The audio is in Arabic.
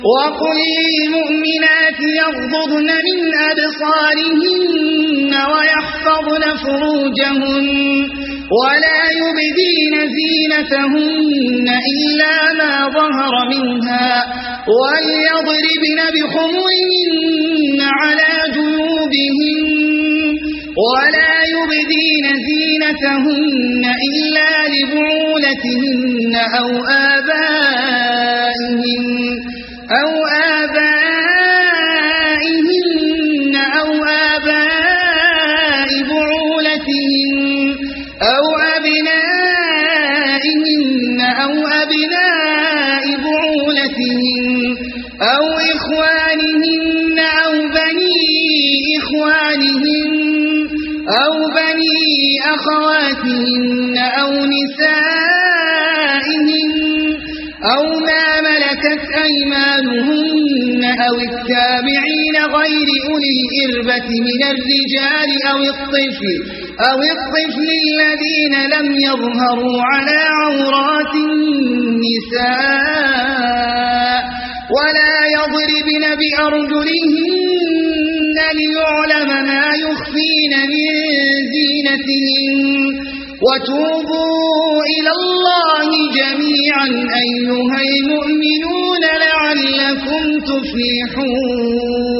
وقل للمؤمنات يغضضن من أبصارهن ويحفظن فروجهن ولا يبدين زينتهن إلا ما ظهر منها وليضربن بخمرهن على جيوبهن ولا يبدين زينتهن إلا لبعولتهن أو آبائهن أو آباء بعولتهن أو أبنائهن أو أبناء بعولتهن أو إخوانهن أو بني إخوانهن أو بني أخواتهن أو نسائهن أو ما ملكت أيمانهن أو التابعين غير أولي الإربة من الرجال أو الطفل الذين لم يظهروا على عورات النساء ولا يضربن بأرجلهن ليعلم ما يخفين من زينتهن وتوبوا إلى الله جميعا أيها المؤمنون لعلكم تفلحون.